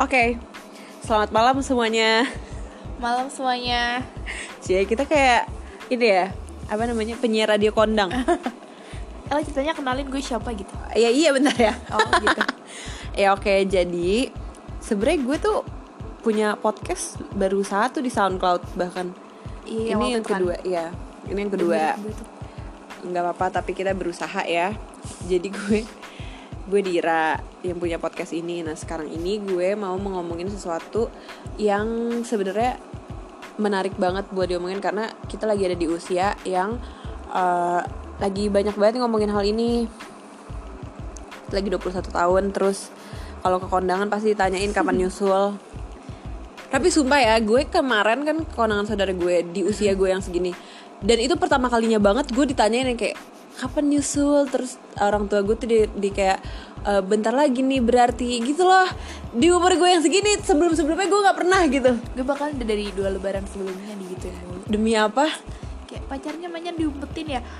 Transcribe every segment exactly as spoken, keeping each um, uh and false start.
Oke, selamat malam semuanya. Malam semuanya. Cie, kita kayak ini ya, apa namanya, penyiar radio kondang. Kalau ceritanya kenalin gue siapa gitu. Ya iya bentar ya. Oh gitu. Ya oke, jadi sebenarnya gue tuh punya podcast baru satu di SoundCloud bahkan. Iya, Ini yang waktu itu kan. kedua, ya. Ini yang kedua. Gue itu. Nggak apa-apa, tapi kita berusaha ya. Jadi gue gue Dira yang punya podcast ini. Nah sekarang ini gue mau ngomongin sesuatu yang sebenarnya menarik banget buat diomongin, karena kita lagi ada di usia yang uh, lagi banyak banget ngomongin hal ini. Lagi dua puluh satu tahun, terus kalau ke kondangan pasti ditanyain kapan nyusul. Tapi sumpah ya, gue kemarin kan ke kondangan saudara gue di usia gue yang segini, dan itu pertama kalinya banget gue ditanyain yang kayak kapan nyusul. Terus orang tua gue tuh di, di kayak e, bentar lagi nih berarti gitu loh. Di umur gue yang segini, sebelum-sebelumnya gue gak pernah gitu. Gue bahkan udah dari dua lebaran sebelumnya digituin mulu. Demi apa? Kayak pacarnya mainnya diumpetin ya.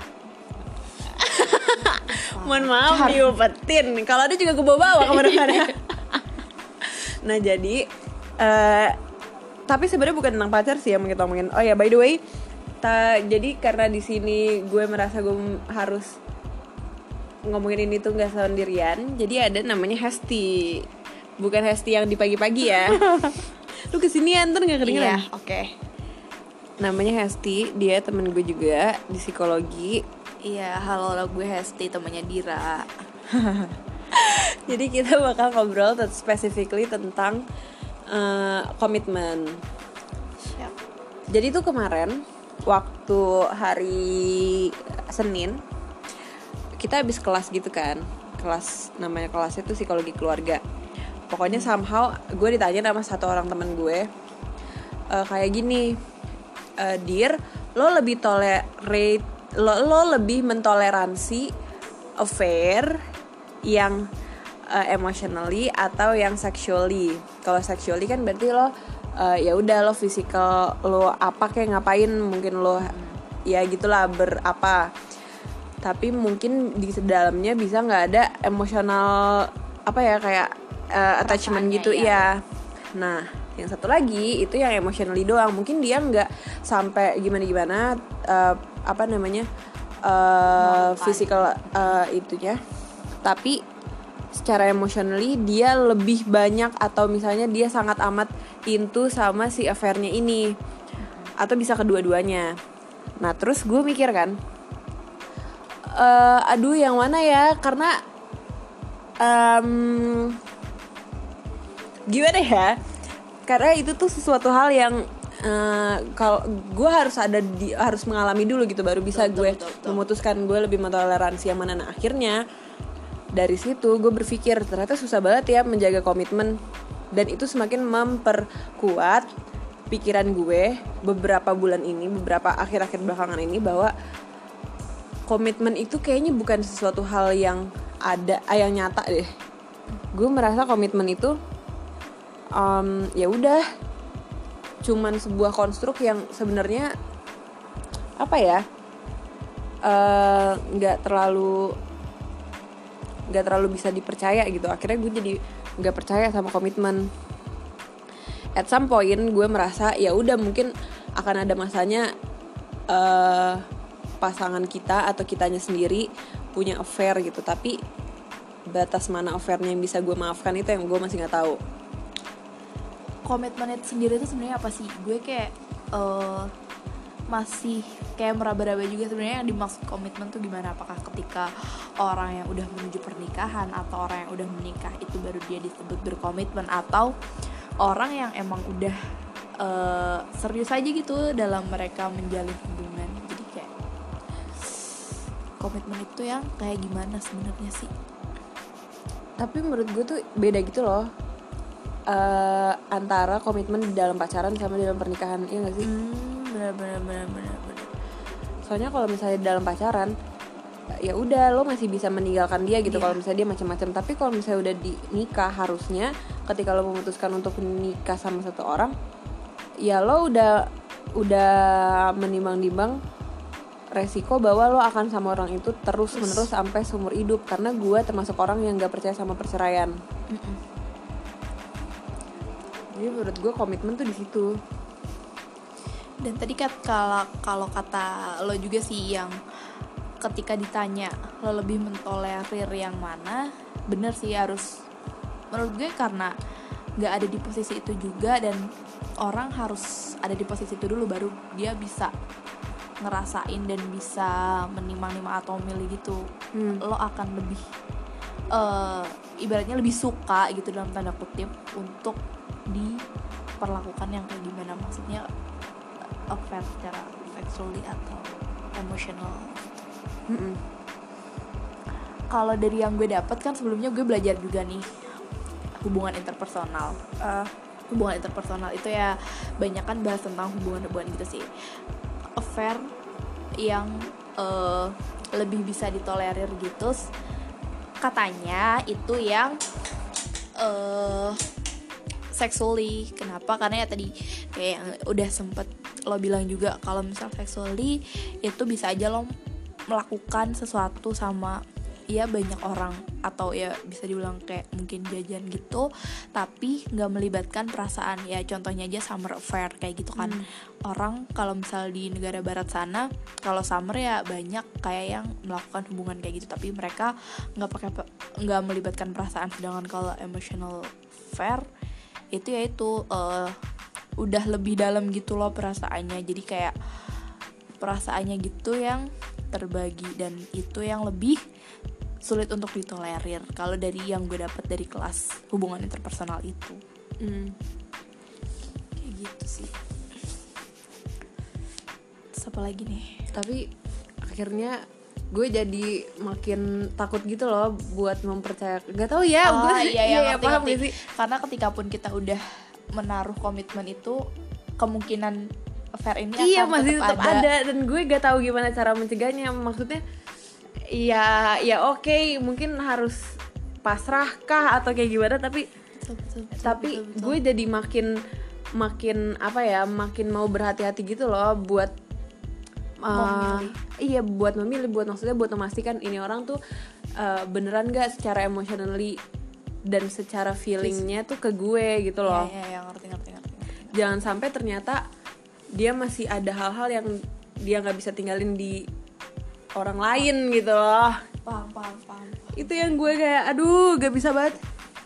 Mohon maaf diumpetin. Kalau ada juga gue bawa-bawa kemana-mana. Nah jadi uh, tapi sebenarnya bukan tentang pacar sih yang kita omongin. Oh ya, by the way, ta, jadi karena di sini gue merasa gue harus ngomongin ini tuh nggak sendirian, jadi ada namanya Hesti, bukan Hesti yang di pagi-pagi ya. Lu kesini ya, ntar nggak kedengeran. Iya, oke. Okay. Namanya Hesti, dia temen gue juga di psikologi. Iya, halo, gue Hesti, temannya Dira. Jadi kita bakal ngobrol t- specifically tentang uh, komitmen. Siap. Jadi tuh kemarin waktu hari Senin kita habis kelas gitu kan, kelas namanya kelasnya tuh psikologi keluarga. Pokoknya somehow gue ditanya sama satu orang temen gue e, kayak gini, e, Dir, lo lebih tolerate, lo, lo lebih mentoleransi affair yang uh, emotionally atau yang sexually. Kalau sexually kan berarti lo uh, ya udah lo physical, lo apa kayak ngapain, mungkin lo ya gitulah berapa. Tapi mungkin di dalamnya bisa nggak ada emosional apa ya, kayak uh, attachment gitu ya. ya. Nah, yang satu lagi itu yang emotionally doang. Mungkin dia nggak sampai gimana-gimana uh, apa namanya uh, physical uh, itunya. Tapi secara emotionally dia lebih banyak, atau misalnya dia sangat amat into sama si affair-nya ini, atau bisa kedua-duanya. Nah terus gue mikir kan, uh, aduh yang mana ya, karena um, gimana ya, karena itu tuh sesuatu hal yang Uh, kalau gue harus ada di, harus mengalami dulu gitu baru bisa betul, gue betul, betul, betul. memutuskan gue lebih mentoleransi yang mana. Nah akhirnya dari situ gue berpikir ternyata susah banget ya menjaga komitmen, dan itu semakin memperkuat pikiran gue beberapa bulan ini, beberapa akhir-akhir belakangan ini, bahwa komitmen itu kayaknya bukan sesuatu hal yang ada, yang nyata deh. Gue merasa komitmen itu um, ya udah cuman sebuah konstruk yang sebenarnya apa ya, nggak uh, terlalu nggak terlalu bisa dipercaya gitu. Akhirnya gue jadi nggak percaya sama komitmen. At some point gue merasa ya udah mungkin akan ada masanya uh, pasangan kita atau kitanya sendiri punya affair gitu, tapi batas mana affairnya yang bisa gue maafkan itu yang gue masih nggak tahu. Komitmen itu sendiri itu sebenarnya apa sih? Gue kayak uh, masih kayak meraba-raba juga sebenarnya yang dimaksud komitmen tuh gimana. Apakah ketika orang yang udah menuju pernikahan atau orang yang udah menikah itu baru dia disebut berkomitmen, atau orang yang emang udah uh, serius aja gitu dalam mereka menjalin hubungan. Jadi kayak komitmen itu yang kayak gimana sebenarnya sih? Tapi menurut gue tuh beda gitu loh. Uh, antara komitmen di dalam pacaran sama di dalam pernikahan, iya nggak sih? Hmm, benar benar benar benar benar. Soalnya kalau misalnya di dalam pacaran, ya udah lo masih bisa meninggalkan dia gitu. Yeah. Kalau misalnya dia macam-macam. Tapi kalau misalnya udah di nikah, harusnya ketika lo memutuskan untuk menikah sama satu orang, ya lo udah udah menimbang-nimbang resiko bahwa lo akan sama orang itu terus menerus sampai seumur hidup. Karena gue termasuk orang yang nggak percaya sama perceraian. Mm-mm. Jadi menurut gue komitmen tuh di situ. Dan tadi kat kalau kalau kata lo juga sih yang ketika ditanya lo lebih mentolerir yang mana, bener sih harus menurut gue karena nggak ada di posisi itu juga, dan orang harus ada di posisi itu dulu baru dia bisa ngerasain dan bisa menimang-nimang atau milih gitu. hmm. Lo akan lebih uh, ibaratnya lebih suka gitu dalam tanda kutip untuk diperlakukan yang kayak gimana, maksudnya affair secara sexually atau emotional. Mm-mm. Kalau dari yang gue dapet kan sebelumnya gue belajar juga nih hubungan interpersonal. Uh, hubungan interpersonal itu ya banyak kan bahas tentang hubungan-hubungan gitu sih. Affair yang uh, lebih bisa ditolerir gitu, katanya itu yang uh, sexually. Kenapa? Karena ya tadi kayak yang udah sempet lo bilang juga, kalau misal sexually itu bisa aja lo melakukan sesuatu sama ya banyak orang, atau ya bisa dibilang kayak mungkin jajan gitu tapi nggak melibatkan perasaan. Ya contohnya aja summer affair kayak gitu kan. hmm. Orang kalau misal di negara barat sana, kalau summer ya banyak kayak yang melakukan hubungan kayak gitu tapi mereka nggak pakai nggak melibatkan perasaan. Sedangkan kalau emotional affair itu ya itu uh, udah lebih dalam gitu loh perasaannya, jadi kayak perasaannya gitu yang terbagi, dan itu yang lebih sulit untuk ditolerir kalau dari yang gue dapat dari kelas hubungan interpersonal itu. hmm. Kayak gitu sih. Terus apa lagi nih? Tapi akhirnya gue jadi makin takut gitu loh buat mempercayakan. Gak tau ya, oh, gue iya, iya, iya, ngerti, paham ngerti. gak sih? Karena ketika pun kita udah menaruh komitmen itu, kemungkinan affair ini iya, akan masih tetap, tetap ada. ada dan gue gak tahu gimana cara mencegahnya. Maksudnya ya ya oke okay, mungkin harus pasrah kah atau kayak gimana, tapi betul, betul, betul, tapi betul, betul. gue jadi makin makin apa ya makin mau berhati-hati gitu loh buat uh, iya buat memilih, buat maksudnya buat memastikan ini orang tuh uh, beneran gak secara emotionally dan secara feelingnya tuh ke gue gitu loh. Iya, iya, iya, ngerti, ngerti, ngerti, ngerti. Jangan sampai ternyata dia masih ada hal-hal yang dia nggak bisa tinggalin di orang lain gitu loh. Paham, paham, paham. Itu yang gue kayak aduh gak bisa banget.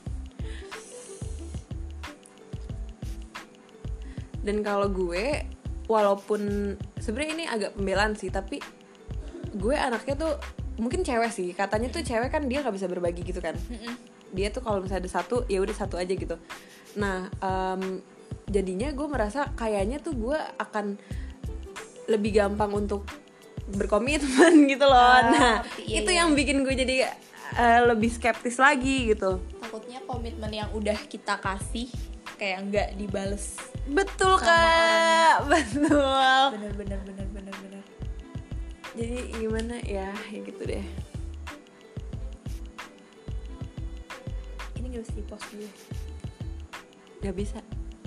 Dan kalau gue walaupun sebenarnya ini agak pembelaan sih, tapi gue anaknya tuh mungkin cewek sih, katanya tuh cewek kan dia nggak bisa berbagi gitu kan. Dia tuh kalau misalnya ada satu ya udah satu aja gitu. Nah um, jadinya gue merasa kayaknya tuh gue akan lebih gampang untuk berkomitmen gitu loh. Ah, nah iya, itu iya. Yang bikin gue jadi uh, lebih skeptis lagi gitu. Takutnya komitmen yang udah kita kasih kayak nggak dibales. Betul kak, betul. Bener bener bener bener bener. Jadi gimana ya, ya gitu deh. Ini nggak bisa di-post dulu. Gak bisa.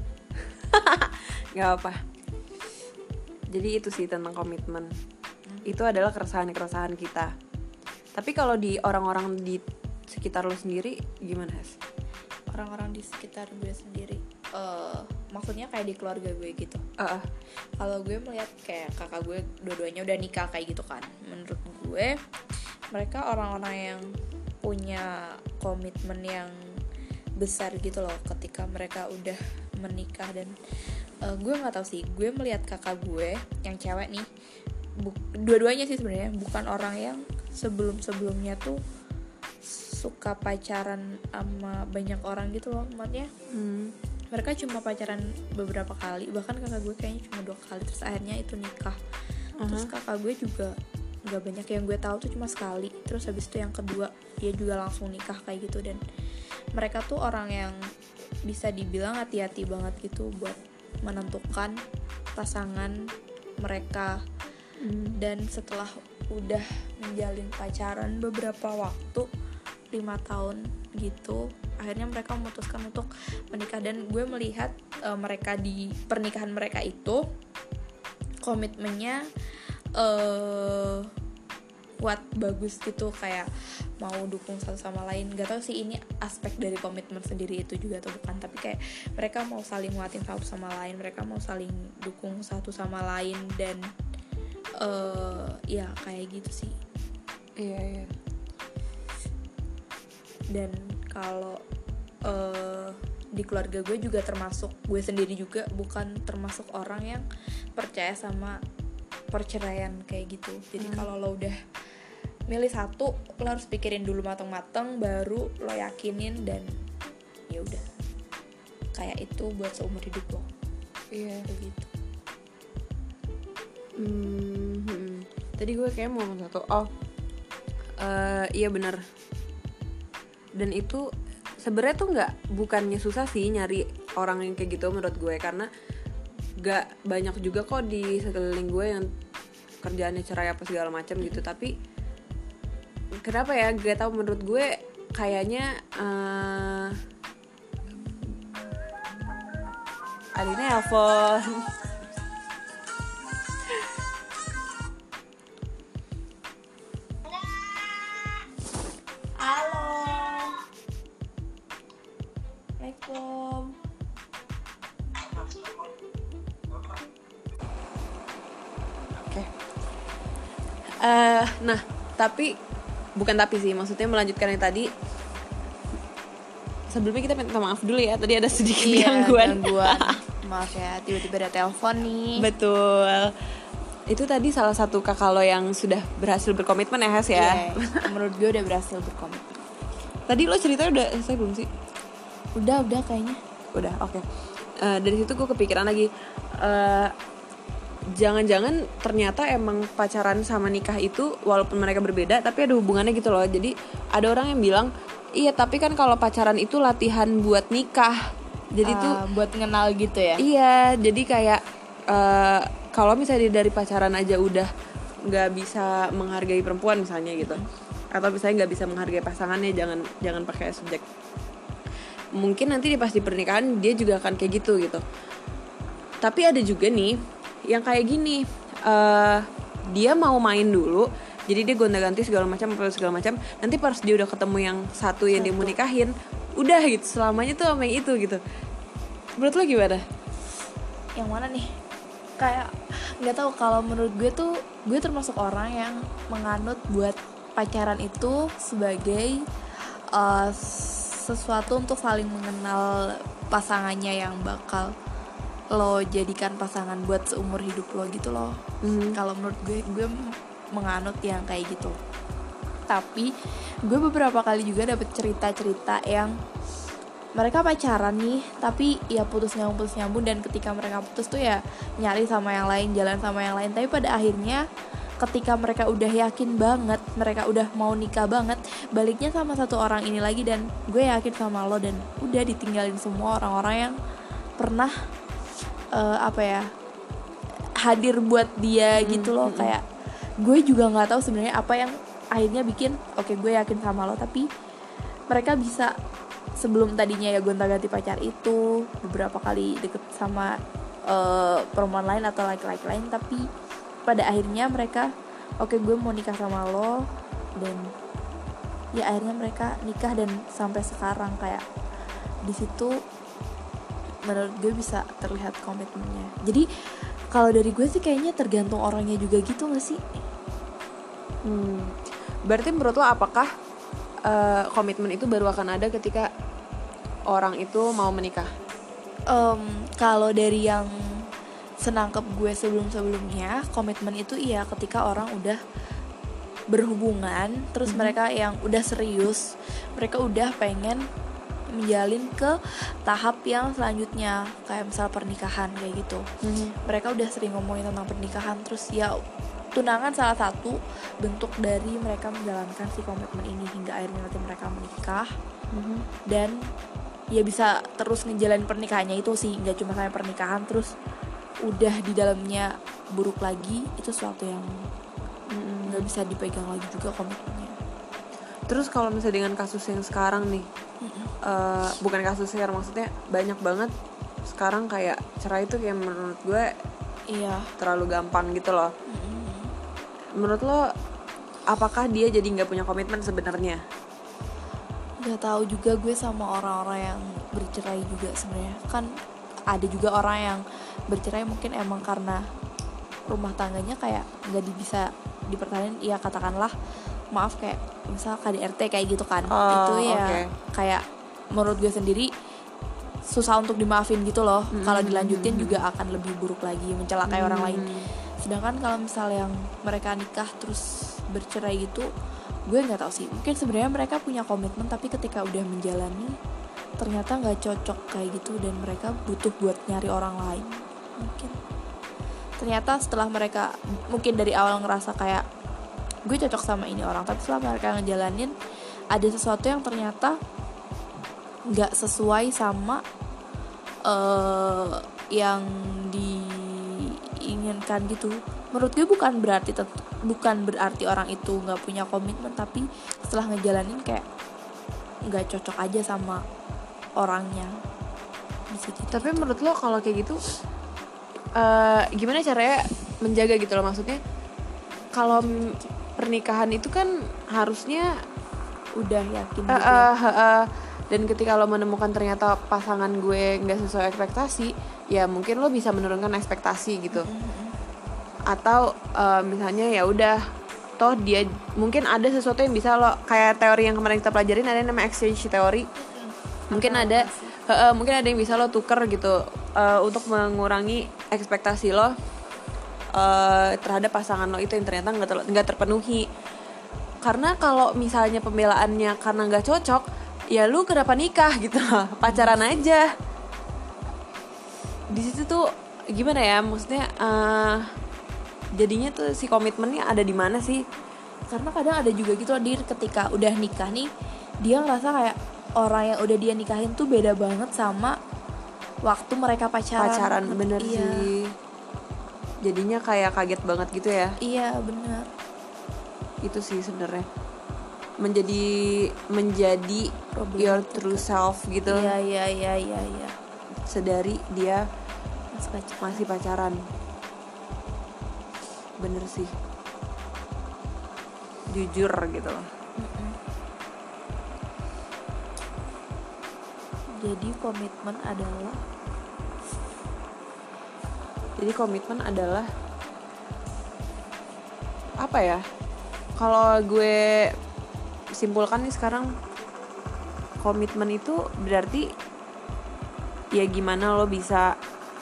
Gak apa. Jadi itu sih tentang komitmen. Hmm. Itu adalah keresahan-keresahan kita. Tapi kalau di orang-orang di sekitar lo sendiri gimana, Has? Orang-orang di sekitar gue sendiri, uh, maksudnya kayak di keluarga gue gitu. Uh-uh. Kalau gue melihat kayak kakak gue dua-duanya udah nikah kayak gitu kan. Menurut gue mereka orang-orang yang punya komitmen yang besar gitu loh ketika mereka udah menikah. Dan uh, gue nggak tahu sih, gue melihat kakak gue yang cewek nih, bu- dua-duanya sih sebenarnya bukan orang yang sebelum-sebelumnya tuh suka pacaran sama banyak orang gitu loh, maksudnya hmm. mereka cuma pacaran beberapa kali, bahkan kakak gue kayaknya cuma dua kali, terus akhirnya itu nikah. Uh-huh. Terus kakak gue juga nggak banyak yang gue tahu tuh cuma sekali, terus habis itu yang kedua dia juga langsung nikah kayak gitu. Dan mereka tuh orang yang bisa dibilang hati-hati banget gitu buat menentukan pasangan mereka. hmm. Dan setelah udah menjalin pacaran beberapa waktu, lima tahun gitu, akhirnya mereka memutuskan untuk menikah. Dan gue melihat uh, mereka di pernikahan mereka itu komitmennya uh, kuat bagus gitu, kayak mau dukung satu sama lain. Gak tau sih ini aspek dari komitmen sendiri itu juga atau bukan, tapi kayak mereka mau saling nguatin satu sama lain, mereka mau saling dukung satu sama lain, dan uh, ya kayak gitu sih. Iya iya. Dan kalau uh, di keluarga gue juga termasuk, gue sendiri juga bukan termasuk orang yang percaya sama perceraian kayak gitu. Jadi hmm. kalau lo udah milih satu, lo harus pikirin dulu mateng-mateng baru lo yakinin, dan ya udah kayak itu buat seumur hidup lo. Iya begitu. Hmm, tadi gue kayak mau ngomong satu. Oh, uh, iya benar. Dan itu sebenarnya tuh nggak, bukannya susah sih nyari orang yang kayak gitu menurut gue, karena nggak banyak juga kok di sekeliling gue yang kerjaannya cerai apa segala macam gitu. Tapi kenapa ya, gak tahu, menurut gue kayaknya uh, Adine nelfon. Uh, nah, tapi bukan tapi sih, maksudnya melanjutkan yang tadi. Sebelumnya kita minta maaf dulu ya, tadi ada sedikit iya, gangguan. gangguan. Maaf ya, tiba-tiba ada telepon nih. Betul. Itu tadi salah satu kakak lo yang sudah berhasil berkomitmen ya, Hes ya. Yeah, menurut gue udah berhasil berkomitmen. Tadi lo ceritanya udah selesai belum sih? Udah, udah kayaknya. Udah, oke. Okay. Uh, dari situ gue kepikiran lagi. Uh, Jangan-jangan ternyata emang pacaran sama nikah itu walaupun mereka berbeda tapi ada hubungannya gitu loh. Jadi ada orang yang bilang, iya tapi kan kalau pacaran itu latihan buat nikah. Jadi uh, tuh buat kenal gitu ya. Iya, jadi kayak uh, kalau misalnya dari pacaran aja udah nggak bisa menghargai perempuan misalnya gitu, atau misalnya nggak bisa menghargai pasangannya, jangan jangan pakai subjek. Mungkin nanti di pas di pernikahan dia juga akan kayak gitu gitu. Tapi ada juga nih yang kayak gini, uh, dia mau main dulu, jadi dia gonta-ganti segala macam apa segala macam. Nanti pas dia udah ketemu yang satu yang satu. Dia mau nikahin, udah gitu selamanya tuh sama yang itu gitu. Menurut lo gimana? Yang mana nih? Kayak nggak tahu, kalau menurut gue tuh gue termasuk orang yang menganut buat pacaran itu sebagai uh, sesuatu untuk saling mengenal pasangannya yang bakal lo jadikan pasangan buat seumur hidup lo gitu loh. Mm-hmm. Kalau menurut gue, gue menganut yang kayak gitu. Tapi gue beberapa kali juga dapet cerita-cerita yang mereka pacaran nih, tapi ya putus nyambung putus nyambung dan ketika mereka putus tuh ya nyari sama yang lain, jalan sama yang lain. Tapi pada akhirnya ketika mereka udah yakin banget, mereka udah mau nikah banget, baliknya sama satu orang ini lagi, dan gue yakin sama lo, dan udah ditinggalin semua orang-orang yang pernah Uh, apa ya hadir buat dia hmm, gitu loh. Hmm. Kayak gue juga nggak tahu sebenarnya apa yang akhirnya bikin oke okay, gue yakin sama lo, tapi mereka bisa sebelum tadinya ya gonta-ganti pacar itu beberapa kali deket sama uh, perempuan lain atau laki-laki lain, tapi pada akhirnya mereka oke okay, gue mau nikah sama lo, dan ya akhirnya mereka nikah dan sampai sekarang. Kayak di situ menurut gue bisa terlihat komitmennya. Jadi kalau dari gue sih kayaknya tergantung orangnya juga gitu gak sih? Hmm. Berarti menurut lo apakah uh, komitmen itu baru akan ada ketika orang itu mau menikah? Um, kalau dari yang senangkep gue sebelum-sebelumnya, komitmen itu iya ketika orang udah berhubungan, terus hmm. mereka yang udah serius, mereka udah pengen menjalin ke tahap yang selanjutnya, kayak misal pernikahan kayak gitu. Mm-hmm. Mereka udah sering ngomongin tentang pernikahan, terus ya tunangan salah satu bentuk dari mereka menjalankan si komitmen ini hingga akhirnya nanti mereka menikah. Mm-hmm. Dan ya bisa terus ngejalanin pernikahannya itu sih, nggak cuma sampai pernikahan terus udah di dalamnya buruk lagi. Itu sesuatu yang mm-hmm. nggak bisa dipegang lagi juga komitmennya. Terus kalau misalnya dengan kasus yang sekarang nih, Uh, bukan kasus sekarang, maksudnya banyak banget sekarang kayak cerai itu kayak menurut gue iya terlalu gampang gitu loh. Mm-hmm. Menurut lo apakah dia jadi nggak punya komitmen sebenarnya? Nggak tahu juga gue sama orang-orang yang bercerai juga sebenarnya. Kan ada juga orang yang bercerai mungkin emang karena rumah tangganya kayak nggak bisa dipertahankan, ya katakanlah maaf kayak misal K D R T kayak gitu kan. Oh, itu ya okay. Kayak menurut gue sendiri susah untuk dimaafin gitu loh. Mm-hmm. Kalau dilanjutin juga akan lebih buruk lagi, mencelakai mm-hmm. orang lain. Sedangkan kalau misal yang mereka nikah terus bercerai gitu, gue nggak tahu sih, mungkin sebenarnya mereka punya komitmen tapi ketika udah menjalani ternyata nggak cocok kayak gitu dan mereka butuh buat nyari orang lain. Mungkin ternyata setelah mereka mungkin dari awal ngerasa kayak gue cocok sama ini orang, tapi setelah mereka ngejalanin ada sesuatu yang ternyata nggak sesuai sama uh, yang diinginkan gitu. Menurut gue bukan berarti tentu, bukan berarti orang itu nggak punya komitmen, tapi setelah ngejalanin kayak nggak cocok aja sama orangnya. Bisa gitu. Tapi menurut lo kalau kayak gitu uh, gimana caranya menjaga gitu loh, maksudnya kalau pernikahan itu kan harusnya udah yakin uh, gitu uh, uh, uh, dan ketika lo menemukan ternyata pasangan gue nggak sesuai ekspektasi, ya mungkin lo bisa menurunkan ekspektasi gitu. Mm-hmm. Atau uh, misalnya ya udah toh dia mungkin ada sesuatu yang bisa lo, kayak teori yang kemarin kita pelajarin ada yang namanya exchange teori. Mm-hmm. Mungkin oh, ada uh, uh, mungkin ada yang bisa lo tuker gitu uh, untuk mengurangi ekspektasi lo Uh, terhadap pasangan lo itu yang ternyata nggak ter- nggak terpenuhi. Karena kalau misalnya pembelaannya karena nggak cocok, ya lu kenapa nikah gitu loh, pacaran aja. Di situ tuh gimana ya, maksudnya uh, jadinya tuh si komitmennya ada di mana sih? Karena kadang ada juga gitu loh, dir ketika udah nikah nih dia ngerasa kayak orang yang udah dia nikahin tuh beda banget sama waktu mereka pacaran. Pacaran bener iya. sih. Jadinya kayak kaget banget gitu ya. Iya benar. Itu sih sebenarnya menjadi menjadi problem your true self gitu. Iya iya iya iya iya. Sedari dia masih pacaran. Masih pacaran. Bener sih. Jujur gitu loh. Mm-mm. Jadi komitmen adalah Jadi komitmen adalah apa ya? Kalau gue simpulkan nih sekarang, komitmen itu berarti ya gimana lo bisa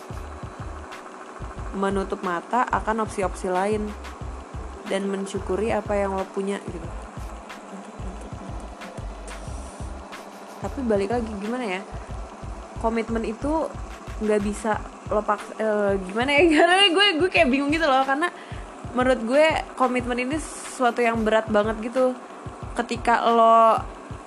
menutup mata akan opsi-opsi lain dan mensyukuri apa yang lo punya gitu. Tapi balik lagi gimana ya? Komitmen itu nggak bisa lo pak uh, gimana ya, karena gue gue kayak bingung gitu loh, karena menurut gue komitmen ini sesuatu yang berat banget gitu. Ketika lo uh,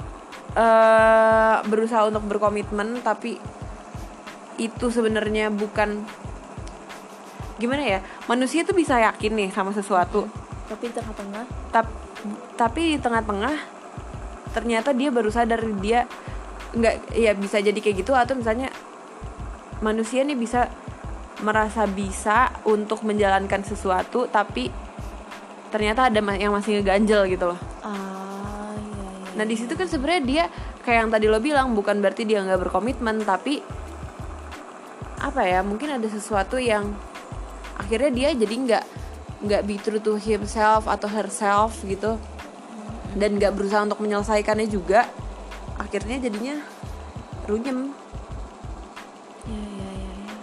berusaha untuk berkomitmen tapi itu sebenarnya bukan, gimana ya, manusia tuh bisa yakin nih sama sesuatu, tapi di tengah-tengah tap, tapi di tengah-tengah ternyata dia baru sadar dia nggak, ya bisa jadi kayak gitu. Atau misalnya manusia nih bisa merasa bisa untuk menjalankan sesuatu tapi ternyata ada yang masih ngeganjel gitu loh. Ah, iya, iya, nah di situ kan sebenarnya dia kayak yang tadi lo bilang, bukan berarti dia nggak berkomitmen, tapi apa ya, mungkin ada sesuatu yang akhirnya dia jadi nggak nggak be true to himself atau herself gitu, dan nggak berusaha untuk menyelesaikannya juga, akhirnya jadinya runyem. Iya iya iya. Ya.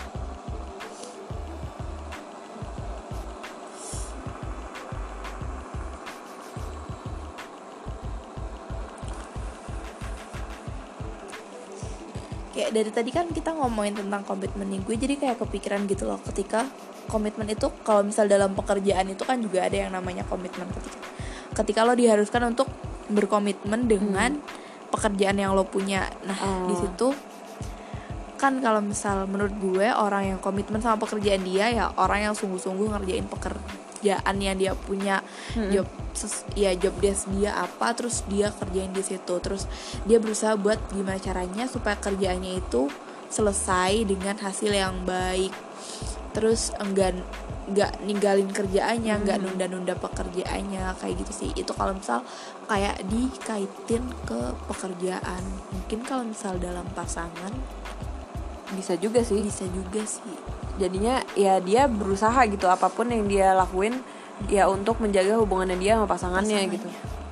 Kayak dari tadi kan kita ngomongin tentang komitmen nih, gue jadi kayak kepikiran gitu loh, ketika komitmen itu kalau misal dalam pekerjaan itu kan juga ada yang namanya komitmen, ketika ketika lo diharuskan untuk berkomitmen dengan hmm. pekerjaan yang lo punya. Nah oh. di situ kan kalau misal menurut gue orang yang komitmen sama pekerjaan dia ya orang yang sungguh-sungguh ngerjain pekerjaan yang dia punya, hmm. job ses, ya job desk dia apa, terus dia kerjain di situ, terus dia berusaha buat gimana caranya supaya kerjaannya itu selesai dengan hasil yang baik, terus enggan nggak ninggalin kerjaannya, nggak Hmm. nunda-nunda pekerjaannya kayak gitu sih. Itu kalau misal kayak dikaitin ke pekerjaan. Mungkin kalau misal dalam pasangan Bisa juga sih. bisa juga sih. Jadinya ya dia berusaha gitu, apapun yang dia lakuin ya untuk menjaga hubungannya dia sama pasangannya, Pasangannya. gitu.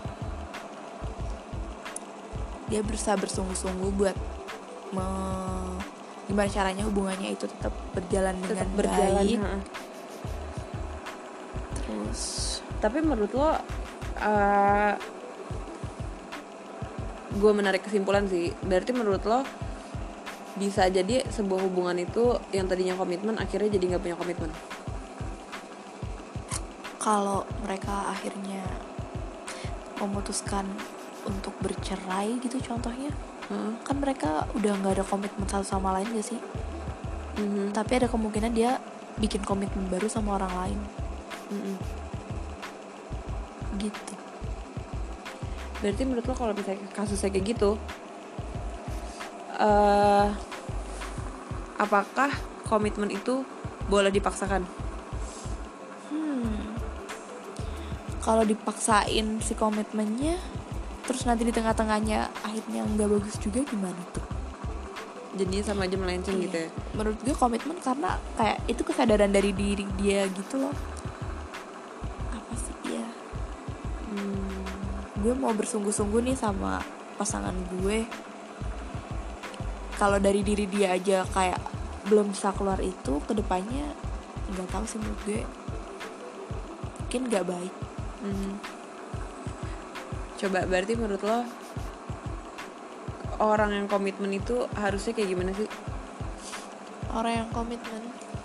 Dia berusaha bersungguh-sungguh buat me- gimana caranya hubungannya itu tetap berjalan Tetap dengan berjalan. baik. Ha-ha. Terus Tapi menurut lo, uh, gue menarik kesimpulan sih. Berarti menurut lo bisa jadi sebuah hubungan itu yang tadinya komitmen akhirnya jadi nggak punya komitmen. kalau mereka akhirnya memutuskan untuk bercerai gitu contohnya, Heeh. kan mereka udah nggak ada komitmen satu sama lain gak sih? Mhm. Tapi ada kemungkinan dia bikin komitmen baru sama orang lain Mhm. gitu. Berarti menurut lo kalau misalnya kasusnya kayak gitu, uh, apakah komitmen itu boleh dipaksakan? Hmm. Kalau dipaksain si komitmennya, terus nanti di tengah-tengahnya akhirnya nggak bagus juga, gimana tuh? Jadinya sama aja melenceng Iya. gitu ya. Menurut gue komitmen karena kayak itu kesadaran dari diri dia gitu loh. Apa sih ya? Hmm. Gue mau bersungguh-sungguh nih sama pasangan gue. Kalau dari diri dia aja kayak belum bisa keluar itu, kedepannya nggak tahu sih, menurut gue mungkin nggak baik. Mhm. Coba berarti menurut lo orang yang komitmen itu harusnya kayak gimana sih? Orang yang komitmen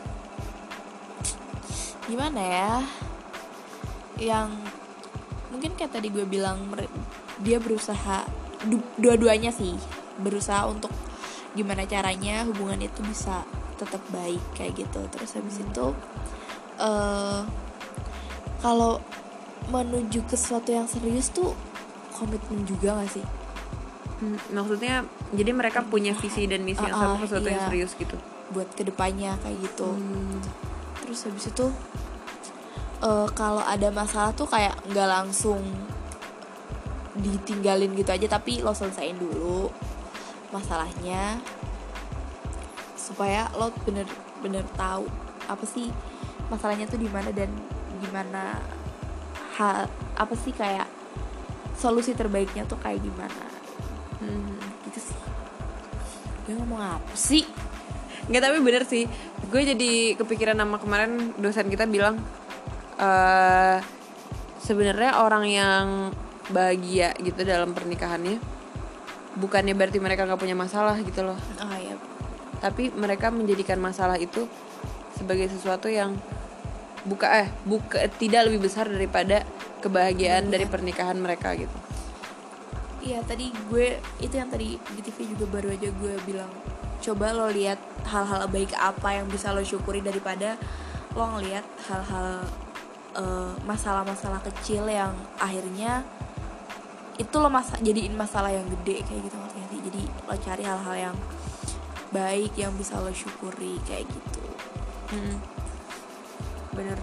gimana ya, yang mungkin kayak tadi gue bilang, dia berusaha du- dua-duanya sih berusaha untuk gimana caranya hubungan itu bisa tetap baik kayak gitu. Terus habis itu uh, kalau menuju ke sesuatu yang serius tuh komitmen juga gak sih? Hmm, maksudnya jadi mereka punya visi dan misi yang sama Ah, ah, ke sesuatu yang iya. serius gitu. Buat kedepannya kayak gitu. Hmm. Terus habis itu uh, kalau ada masalah tuh kayak nggak langsung ditinggalin gitu aja, tapi lo selesain dulu masalahnya supaya lo bener-bener tahu apa sih masalahnya tuh di mana dan gimana ha, apa sih kayak solusi terbaiknya tuh kayak gimana. Hmm. Gitu sih. Gue ngomong apa sih? Nggak, tapi bener sih. Gue jadi kepikiran nama kemarin dosen kita bilang uh, sebenarnya orang yang bahagia gitu dalam pernikahannya bukannya berarti mereka nggak punya masalah gitu loh. Oh iya. Tapi mereka menjadikan masalah itu sebagai sesuatu yang buka eh buka tidak lebih besar daripada kebahagiaan Kebahagiaan. dari pernikahan mereka gitu. Iya, tadi gue itu yang tadi di T V juga baru aja gue bilang, coba lo lihat hal-hal baik apa yang bisa lo syukuri daripada lo ngelihat hal-hal uh, masalah-masalah kecil yang akhirnya itu lo masa jadiin masalah yang gede kayak gitu maksudnya sih. Jadi lo cari hal-hal yang baik yang bisa lo syukuri kayak gitu. Hmm. Bener.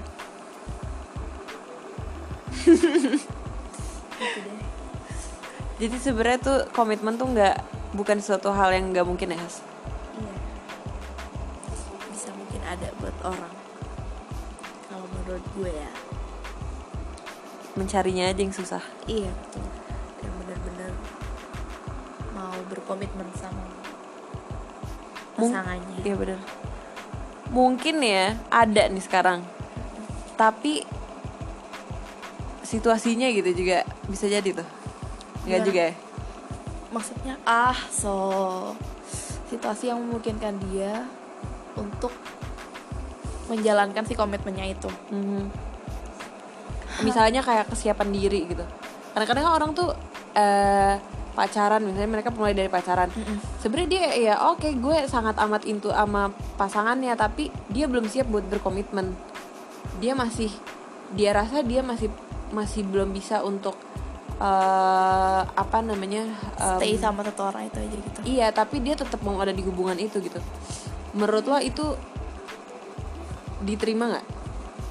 Gitu deh. Jadi sebenarnya tuh komitmen tuh nggak bukan suatu hal yang nggak mungkin ya, Has? Iya. Bisa mungkin ada buat orang. Kalau menurut gue ya. Mencarinya aja yang susah. Iya betul. Yang benar-benar mau berkomitmen sama pasangannya. Iya bener. Mungkin ya ada nih sekarang, tapi situasinya gitu juga bisa jadi tuh. Nggak Gimana? juga ya? Maksudnya ah so situasi yang memungkinkan dia untuk menjalankan si komitmennya itu. Mhm. Misalnya kayak kesiapan diri gitu. Kadang-kadang kan orang tuh eh, pacaran, misalnya mereka mulai dari pacaran. Sebenarnya dia ya oke okay, gue sangat amat into sama pasangannya, tapi dia belum siap buat berkomitmen. Dia masih, dia rasa dia masih masih belum bisa untuk uh, apa namanya um, Stay sama satu orang itu aja gitu. Iya, tapi dia tetap mau ada di hubungan itu gitu. Menurut lo itu diterima nggak?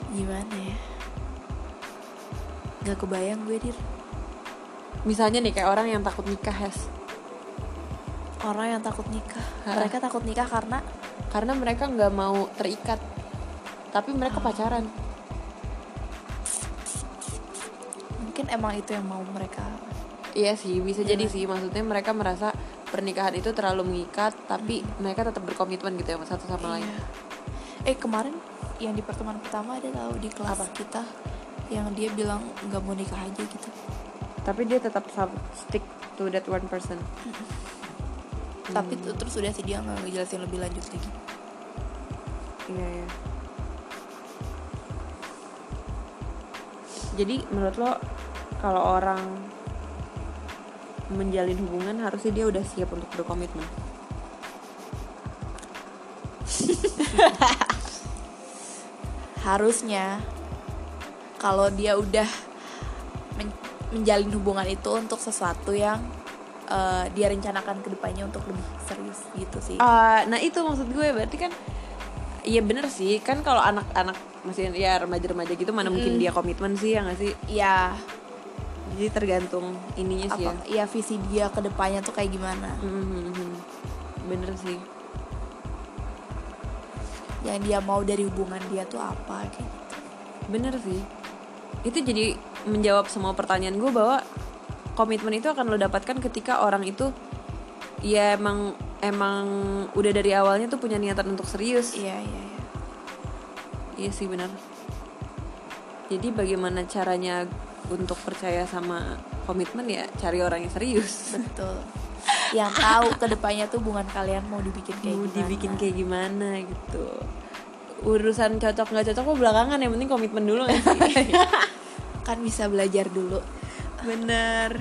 Gimana ya, nggak kebayang gue dir. Misalnya nih kayak orang yang takut nikah, Hes. Orang yang takut nikah, Ha. mereka takut nikah karena Karena mereka nggak mau terikat, tapi mereka Oh. pacaran. mungkin emang itu yang mau mereka. Iya sih, bisa Iya jadi kan? sih. Maksudnya mereka merasa pernikahan itu terlalu mengikat, tapi mereka tetap berkomitmen gitu ya satu sama lain. Iya. Eh kemarin yang di pertemuan pertama ada tahu di kelas Apa? kita yang dia bilang nggak mau nikah aja gitu. Tapi dia tetap sub- stick to that one person. Tapi tuh terus udah sih dia nggak ngejelasin lebih lanjut lagi. Iya ya. Jadi menurut lo kalau orang menjalin hubungan harusnya dia udah siap untuk berkomitmen? Harusnya kalau dia udah men- menjalin hubungan itu untuk sesuatu yang uh, dia rencanakan kedepannya untuk lebih serius gitu sih. Ah, nah itu maksud gue, berarti kan iya bener sih kan, kalau anak-anak masih ya remaja-remaja gitu mana mungkin Mm. dia komitmen sih, ya nggak sih? Ya Jadi tergantung ininya sih apa ya. ya visi dia kedepannya tuh kayak gimana. Mhm. Bener sih. Yang dia mau dari hubungan dia tuh apa kayak gitu. Bener sih. Itu jadi menjawab semua pertanyaan gue bahwa komitmen itu akan lo dapatkan ketika orang itu ya emang emang udah dari awalnya tuh punya niatan untuk serius. Iya iya iya. Iya sih benar. Jadi bagaimana caranya untuk percaya sama komitmen, ya cari orang yang serius. Betul. Yang tahu kedepannya tuh hubungan kalian mau dibikin kayak Mau gimana. dibikin kayak gimana gitu. Urusan cocok nggak cocok kok belakangan, yang penting komitmen dulu ya sih. Kan bisa belajar dulu. Bener.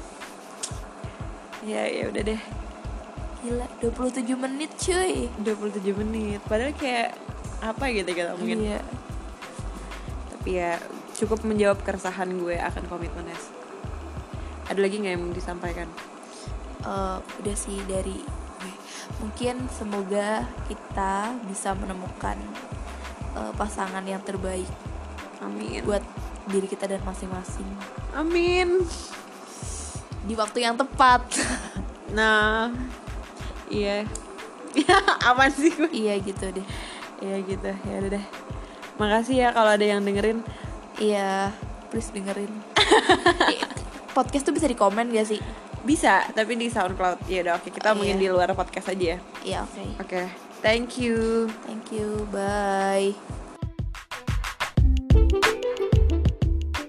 Ya ya udah deh. Gila, dua puluh tujuh menit cuy. dua puluh tujuh menit. Padahal kayak apa gitu kita mungkin. Iya. Tapi ya cukup menjawab keresahan gue akan komitmen, Nes. Ada lagi nggak yang mau disampaikan? Uh, udah sih dari gue. Mungkin semoga kita bisa menemukan uh, pasangan yang terbaik Amin. buat diri kita dan masing-masing Amin. di waktu yang tepat. Nah, iya. Aman sih gue. Iya gitu deh. Iya gitu. Ya udah deh. Makasih ya kalau ada yang dengerin. Iya, please dengerin. Podcast tuh bisa di komen gak sih? Bisa, tapi di SoundCloud. Ya udah, oke, kita Oh, mungkin iya. di luar podcast aja ya. Iya, oke. Oke. Thank you. Thank you. Bye.